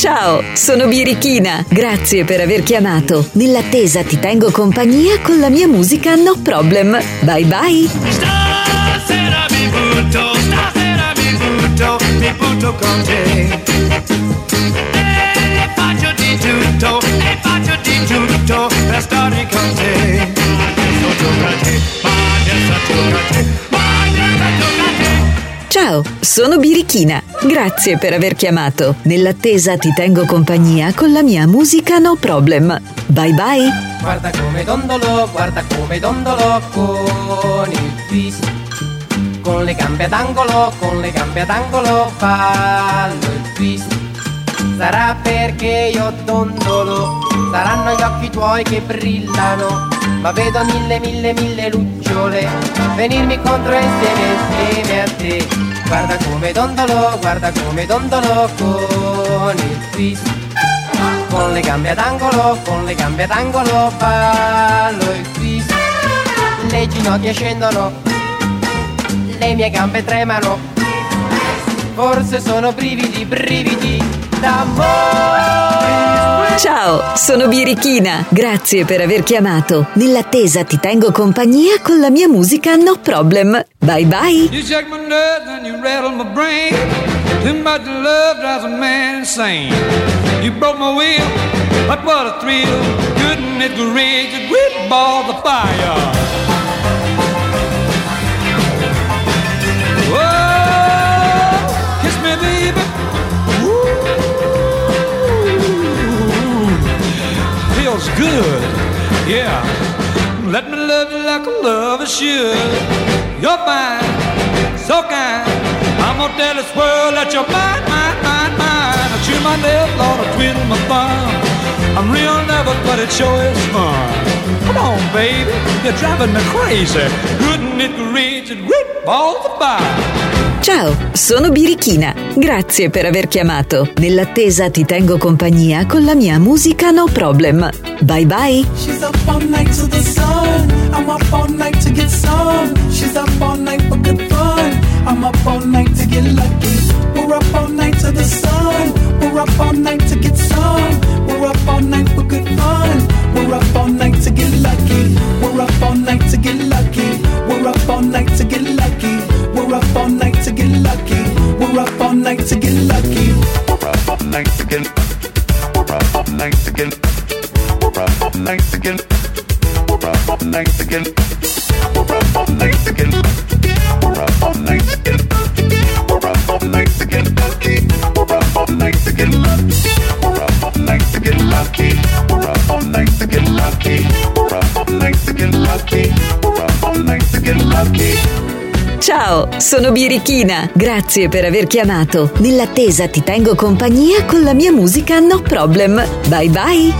Ciao, sono Birichina. Grazie per aver chiamato. Nell'attesa ti tengo compagnia con la mia musica No Problem. Bye bye. Stasera mi butto con te. E faccio di tutto per stare con te. Adesso tocca a te, Ciao, sono Birichina. Grazie per aver chiamato. Nell'attesa ti tengo compagnia con la mia musica No Problem. Bye bye. Guarda come dondolo con il twist. Con le gambe ad angolo fallo il twist. Sarà perché io dondolo, saranno gli occhi tuoi che brillano, ma vedo mille lucciole venirmi contro insieme a te. Guarda come dondolo con il twist. Con le gambe ad angolo fallo il twist. Le ginocchia scendono, le mie gambe tremano, forse sono brividi d'amore. Ciao, sono Birichina. Grazie per aver chiamato. Nell'attesa ti tengo compagnia con la mia musica No Problem. Bye bye. You shake my nerves and you rattle my brain. Too much love drives a man insane. You broke my will, but what a thrill. Couldn't it rage a great ball of fire? Good, yeah. Let me love you like a lover should. You're fine, so kind. I'm gonna tell this world that you're mine. I chew my nails on a twiddle my thumb. I'm real nervous, but it sure is fun. Come on, baby, you're driving me crazy. Couldn't it reach a great balls of fire? Ciao, sono Birichina. Grazie per aver chiamato. Nell'attesa ti tengo compagnia con la mia musica No Problem. Bye bye. She's up all night to the sun. I'm up all night to get some. She's up all night for good fun. I'm up all night to get lucky. We're up all night to the sun. We're up all night to get some. We're up all night for good fun. We're up all night to get lucky. We're up all night to get lucky. We're up all night to get lucky. We're up all night to get lucky. We're up all night to get lucky. We're up all night to get. We're up all night to get. We're up all night to get. We're up all night to get. We're up all night to get. We're up all night to get. We're up all night to get lucky. We're up all night to get lucky. We're up all night to get lucky. We're up all night to get lucky. We're up all night to get lucky. We're up all night to get lucky. Ciao, sono Birichina. Grazie per aver chiamato. Nell'attesa ti tengo compagnia con la mia musica No Problem. Bye bye.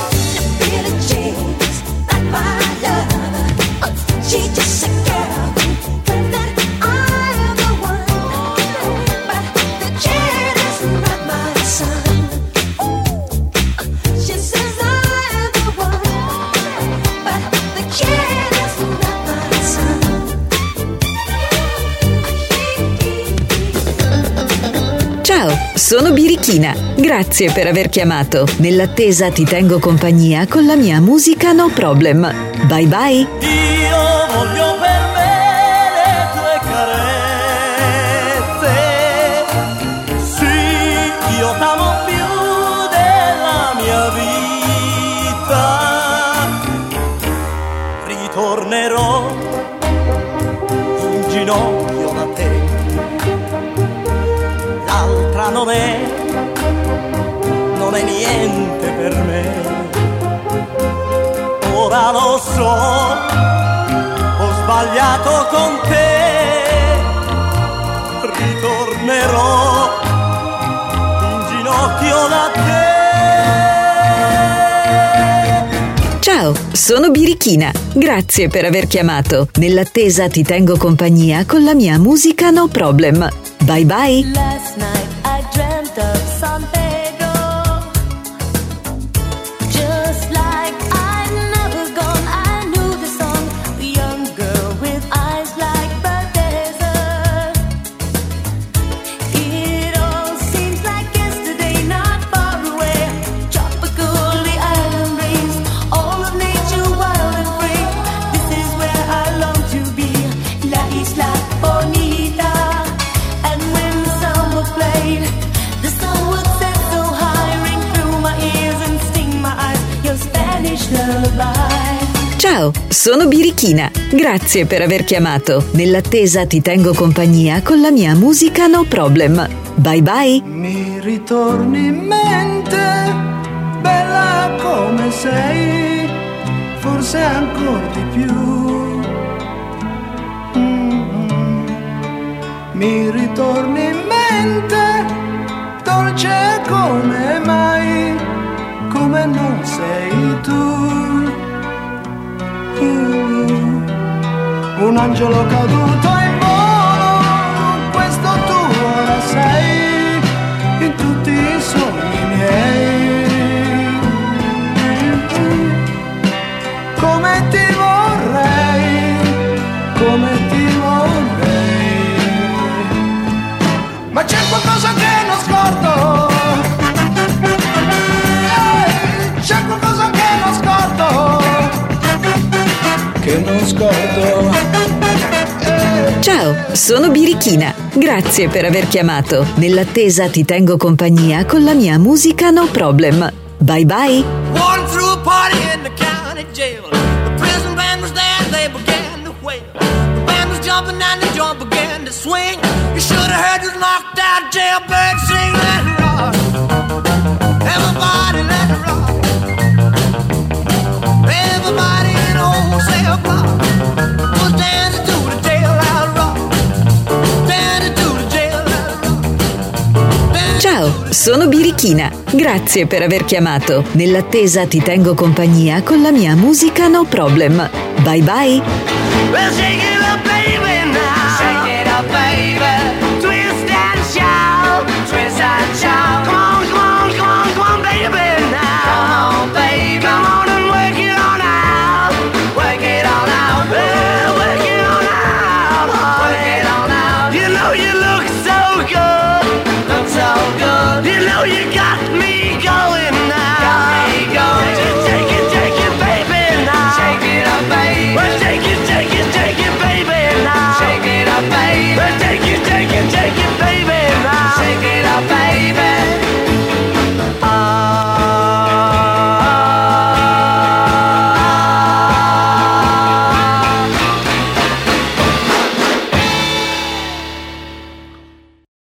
Ciao, sono Birichina. Grazie per aver chiamato. Nell'attesa ti tengo compagnia con la mia musica No Problem. Bye bye. Io voglio per me le tue carezze. Sì, io t'amo più della mia vita. Ritornerò in ginocchio da te. L'altra non è niente per me. Ora lo so, ho sbagliato con te. Ritornerò in ginocchio da te. Ciao, sono Birichina. Grazie per aver chiamato. Nell'attesa ti tengo compagnia con la mia musica No Problem. Bye bye. Last night I dreamt of San Pedro, just like I'd never gone. I knew the song, the young girl with eyes like the desert. It all seems like yesterday, not far Ciao, sono Birichina. Grazie per aver chiamato. Nell'attesa ti tengo compagnia con la mia musica No Problem. Bye bye. Mi ritorni in mente, bella come sei, forse ancora di più. Mi ritorni in mente, dolce come mai, come non sei tu. Un angelo caduto in volo, questo tu ora sei, in tutti i sogni miei. Come ti vorrei, come ti vorrei. Ma c'è qualcosa che non scordo, c'è qualcosa che non scordo, che non scordo. Ciao, sono Birichina. Grazie per aver chiamato. Nell'attesa ti tengo compagnia con la mia musica No Problem. Bye bye. Walking through a party in the county jail. The prison band was there, they began to wail. The band was jumping and the joint began to swing. You should have heard this knocked out jailbird sing. Let it rock, everybody let it rock. Everybody in the wholesale block was dancing to the jailhouse rock. Dancing to the jailhouse rock. Ciao, sono Birichina. Grazie per aver chiamato. Nell'attesa ti tengo compagnia con la mia musica No Problem. Bye bye. Well, shake it up, baby, now. Shake it up, baby.